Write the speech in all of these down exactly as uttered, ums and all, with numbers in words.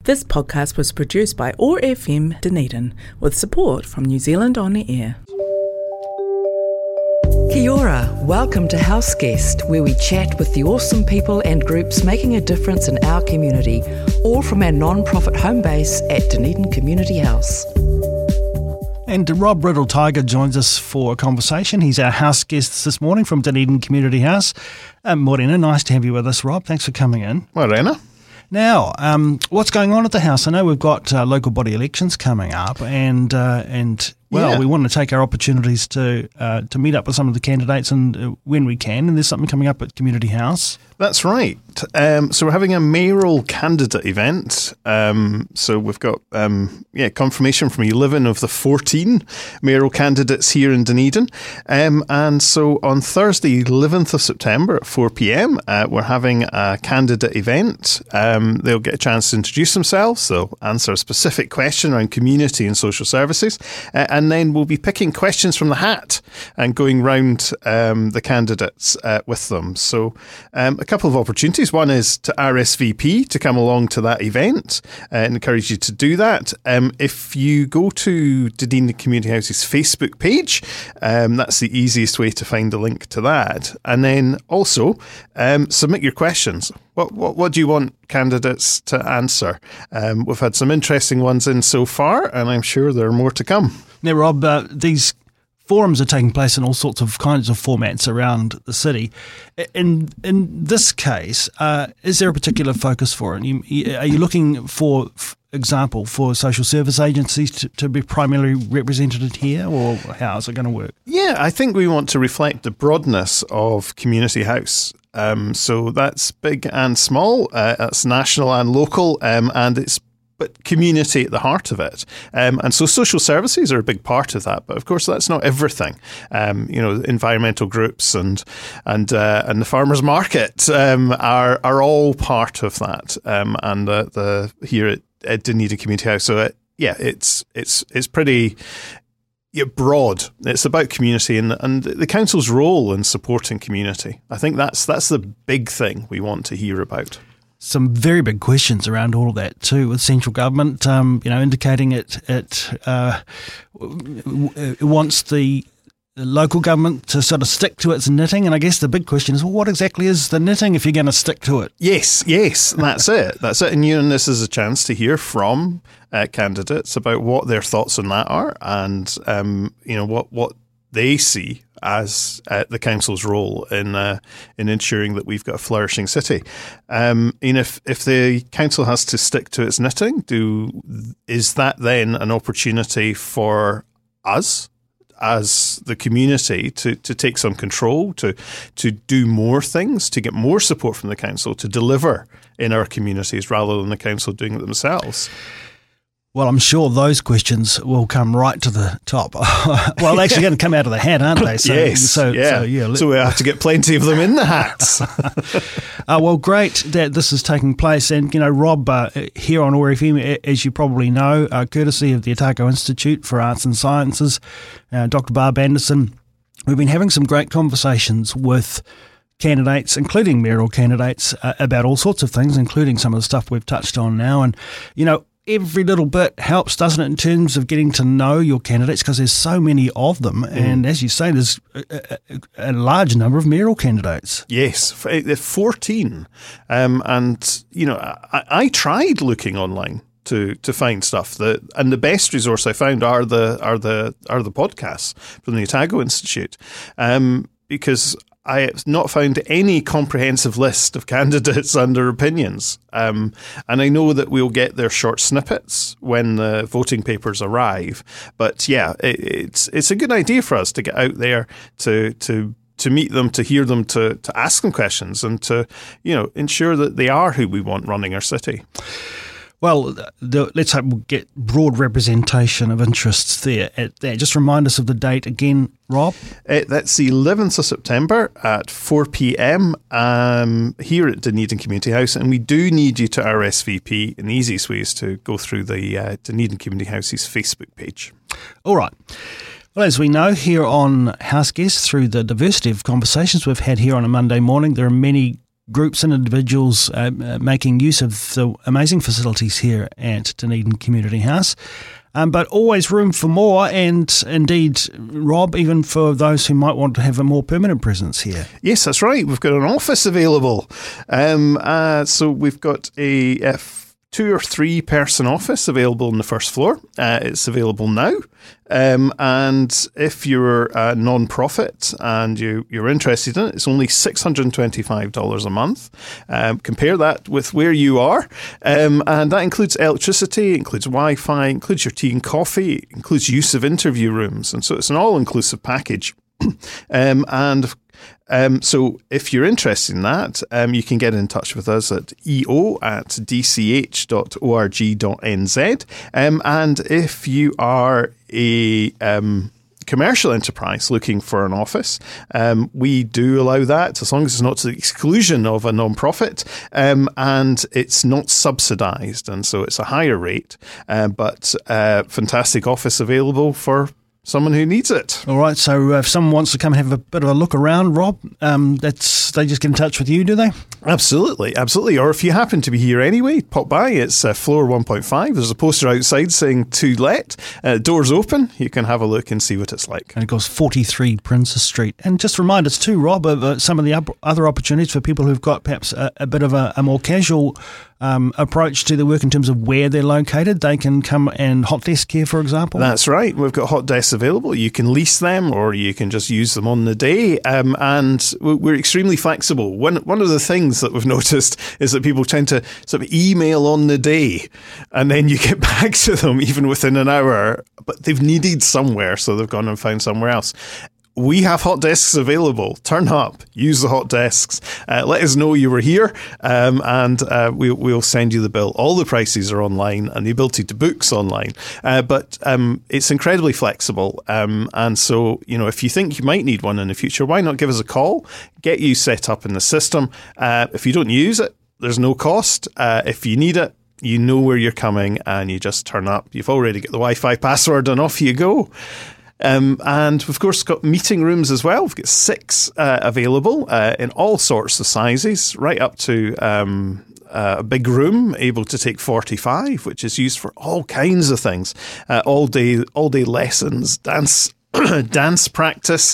This podcast was produced by O A R F M Dunedin with support from New Zealand On Air. Kia ora, welcome to House Guest, where we chat with the awesome people and groups making a difference in our community, all from our non-profit home base at Dunedin Community House. And Rob Riddle-Tiger joins us for a conversation. He's our house guest this morning from Dunedin Community House. Um, Morena, nice to have you with us, Rob. Thanks for coming in. Morena. Now, um, what's going on at the house? I know we've got uh, local body elections coming up, and uh, and well, yeah. we want to take our opportunities to uh, to meet up with some of the candidates, and uh, when we can. And there's something coming up at Community House. That's right. Um, so we're having a mayoral candidate event. Um, so we've got um, yeah confirmation from eleven of the fourteen mayoral candidates here in Dunedin. Um, and so on Thursday, eleventh of September at four p.m, uh, we're having a candidate event. Um, they'll get a chance to introduce themselves. They'll answer a specific question around community and social services. Uh, and then we'll be picking questions from the hat and going round um, the candidates uh, with them. So um, a couple of opportunities. One is to R S V P to come along to that event. I uh, encourage you to do that. Um, if you go to Dunedin Community House's Facebook page, um, that's the easiest way to find a link to that. And then also um, submit your questions. What, what what do you want candidates to answer? Um, we've had some interesting ones in so far, and I'm sure there are more to come. Now, Rob, uh, these forums are taking place in all sorts of kinds of formats around the city. In in this case, uh, is there a particular focus for it? You, you, are you looking for, for example, for social service agencies to, to be primarily represented here, or how is it going to work? Yeah, I think we want to reflect the broadness of Community House. Um, so that's big and small, uh, that's national and local, um, and it's but community at the heart of it. Um, and so social services are a big part of that. But of course, that's not everything. Um, you know, environmental groups and and uh, and the farmers market um, are are all part of that. Um, and the, the here at, at Dunedin Community House. So it, yeah, it's it's it's pretty yeah, broad. It's about community and and the council's role in supporting community. I think that's that's the big thing we want to hear about. Some very big questions around all of that too, with central government, um, you know, indicating it it, uh, it wants the local government to sort of stick to its knitting. And I guess the big question is, well, what exactly is the knitting if you're going to stick to it? Yes, yes, that's it. That's it. And you and this is a chance to hear from uh, candidates about what their thoughts on that are, and um, you know what what they see as uh, the council's role in uh, in ensuring that we've got a flourishing city. Um, and if if the council has to stick to its knitting, do is that then an opportunity for us as the community to, to take some control, to to do more things, to get more support from the council, to deliver in our communities rather than the council doing it themselves? Well, I'm sure those questions will come right to the top. Well, they're actually going to come out of the hat, aren't they? So, yes. So, yeah. So, yeah. So we have to get plenty of them in the hats. uh, well, great that this is taking place. And, you know, Rob, uh, here on O A R F M, as you probably know, uh, courtesy of the Otago Institute for Arts and Sciences, uh, Doctor Barb Anderson, we've been having some great conversations with candidates, including mayoral candidates, uh, about all sorts of things, including some of the stuff we've touched on now. And, you know, every little bit helps, doesn't it, in terms of getting to know your candidates, because there's so many of them. Mm. And as you say, there's a, a, a large number of mayoral candidates. Yes, fourteen. Um, and, you know, I, I tried looking online to to find stuff that, and the best resource I found are the are the are the podcasts from the Otago Institute, um, because I have not found any comprehensive list of candidates and their opinions. Um, and I know that we'll get their short snippets when the voting papers arrive. But yeah, it, it's it's a good idea for us to get out there to to to meet them, to hear them, to to ask them questions, and to, you know, ensure that they are who we want running our city. Well, the, let's hope we'll get broad representation of interests there. At that. Just remind us of the date again, Rob. Uh, that's the eleventh of September at four p.m. Um, here at Dunedin Community House, and we do need you to R S V P. And the easiest way is to go through the uh, Dunedin Community House's Facebook page. All right. Well, as we know here on House Guests, through the diversity of conversations we've had here on a Monday morning, there are many groups and individuals uh, uh, making use of the amazing facilities here at Dunedin Community House. Um, but always room for more, and indeed, Rob, even for those who might want to have a more permanent presence here. Yes, that's right. We've got an office available. Um, uh, so we've got a, a two or three person office available on the first floor. Uh, it's available now. Um, and if you're a non-profit and you, you're interested in it, it's only six hundred twenty-five dollars a month. Um, compare that with where you are. Um, and that includes electricity, includes Wi-Fi, includes your tea and coffee, includes use of interview rooms. And so it's an all-inclusive package. um, and Um, so if you're interested in that, um, you can get in touch with us at eo at d c h dot org dot n z. Um, and if you are a um, commercial enterprise looking for an office, um, we do allow that as long as it's not to the exclusion of a non-profit, um, and it's not subsidised. And so it's a higher rate, uh, but uh, fantastic office available for someone who needs it. All right, so if someone wants to come and have a bit of a look around, Rob, um, that's they just get in touch with you, do they? Absolutely, absolutely. Or if you happen to be here anyway, pop by. It's uh, floor one point five. There's a poster outside saying to let. Uh, doors open. You can have a look and see what it's like. And it goes forty-three Princess Street. And just remind us too, Rob, of uh, some of the up- other opportunities for people who've got perhaps a, a bit of a, a more casual um, approach to their work in terms of where they're located. They can come and hot desk here, for example. That's right. We've got hot desks available. You can lease them or you can just use them on the day. Um, and we're extremely flexible. One, one of the things that we've noticed is that people tend to sort of email on the day and then you get back to them even within an hour, but they've needed somewhere, so they've gone and found somewhere else. We have hot desks available. Turn up, use the hot desks. Uh, let us know you were here, um, and uh, we'll, we'll send you the bill. All the prices are online, and the ability to book's online. Uh, but um, it's incredibly flexible, um, and so you know if you think you might need one in the future, why not give us a call? Get you set up in the system. Uh, if you don't use it, there's no cost. Uh, if you need it, you know where you're coming, and you just turn up. You've already got the Wi-Fi password, and off you go. Um, and we've, of course, got meeting rooms as well. We've got six uh, available uh, in all sorts of sizes, right up to um, uh, a big room able to take forty-five, which is used for all kinds of things. Uh, all day, all day lessons, dance dance practice,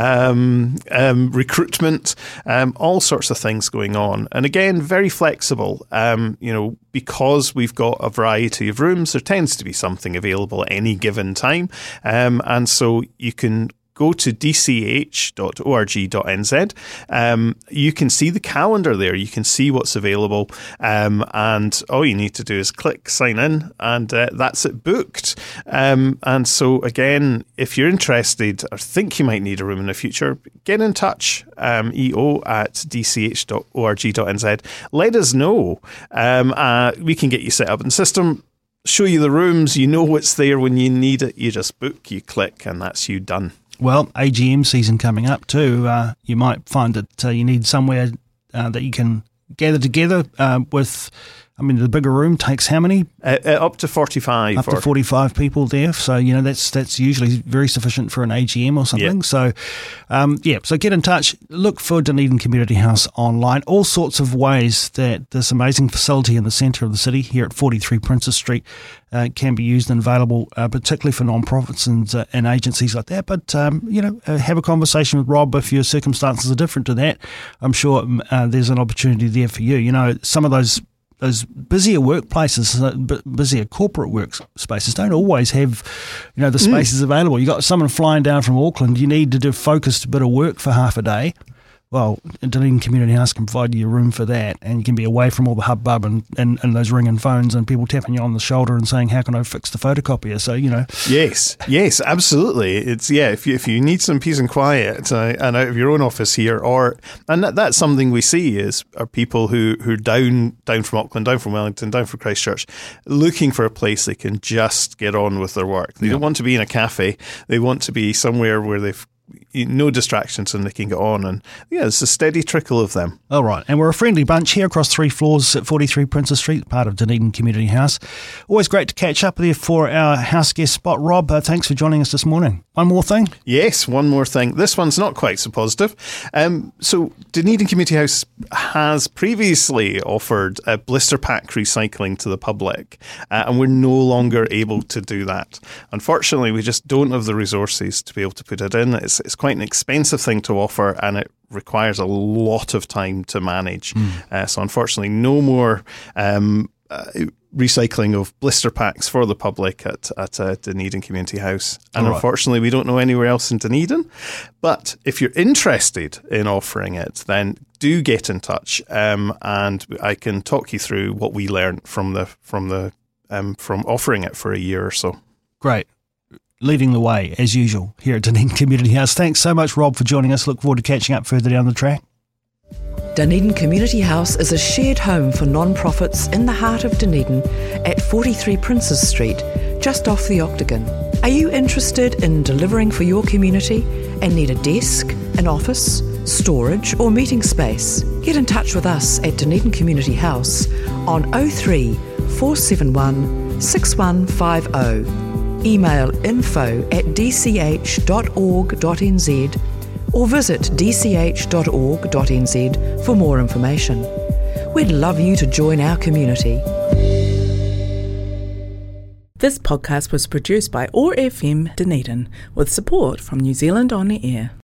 um, um, recruitment, um, all sorts of things going on. And again, very flexible. Um, you know, because we've got a variety of rooms, there tends to be something available at any given time. Um, and so you can go to d c h dot org dot n z. Um, you can see the calendar there. You can see what's available. Um, and all you need to do is click sign in, and uh, that's it booked. Um, and so, again, if you're interested or think you might need a room in the future, get in touch, um, eo at d c h dot org dot n z. Let us know. Um, uh, we can get you set up in the system, show you the rooms. You know what's there when you need it. You just book, you click, and that's you done. Well, A G M season coming up too. Uh, you might find that uh, you need somewhere uh, that you can gather together uh, with. I mean, the bigger room takes how many? Uh, uh, up to forty-five. Up to forty-five people there. So, you know, that's that's usually very sufficient for an A G M or something. Yep. So, um, yeah, so get in touch. Look for Dunedin Community House online. All sorts of ways that this amazing facility in the centre of the city here at forty-three Princess Street uh, can be used and available, uh, particularly for non-profits and, uh, and agencies like that. But, um, you know, uh, have a conversation with Rob if your circumstances are different to that. I'm sure uh, there's an opportunity there for you. You know, some of those Those busier workplaces, busier corporate workspaces don't always have, you know, the spaces mm. available. You got someone flying down from Auckland. You need to do a focused bit of work for half a day. Well, Dunedin Community House can provide you a room for that, and you can be away from all the hubbub and, and, and those ringing phones and people tapping you on the shoulder and saying, "How can I fix the photocopier?" So, you know. Yes, yes, absolutely. It's yeah. If you if you need some peace and quiet uh, and out of your own office here, or and that, that's something we see is are people who who down down from Auckland, down from Wellington, down from Christchurch, looking for a place they can just get on with their work. They yeah. don't want to be in a cafe. They want to be somewhere where they've no distractions and they can get on. And yeah, it's a steady trickle of them. All right. And we're a friendly bunch here across three floors at forty-three Princess Street, part of Dunedin Community House. Always great to catch up with you for our house guest spot. Rob, uh, thanks for joining us this morning. One more thing? Yes, one more thing. This one's not quite so positive. Um, so Dunedin Community House has previously offered a blister pack recycling to the public, uh, and we're no longer able to do that. Unfortunately, we just don't have the resources to be able to put it in. It's, it's quite an expensive thing to offer, and it requires a lot of time to manage. Mm. Uh, so unfortunately, no more um, uh, recycling of blister packs for the public at, at uh, Dunedin Community House. And right. Unfortunately, we don't know anywhere else in Dunedin. But if you're interested in offering it, then do get in touch, um, and I can talk you through what we learned from the from the um, from offering it for a year or so. Great. Leading the way, as usual, here at Dunedin Community House. Thanks so much, Rob, for joining us. Look forward to catching up further down the track. Dunedin Community House is a shared home for non-profits in the heart of Dunedin at forty-three Princess Street, just off the Octagon. Are you interested in delivering for your community and need a desk, an office, storage or meeting space? Get in touch with us at Dunedin Community House on oh three, four seven one, six one five oh. Email info at d c h dot org dot n z or visit d c h dot org dot n z for more information. We'd love you to join our community. This podcast was produced by O A R F M Dunedin with support from New Zealand On the Air.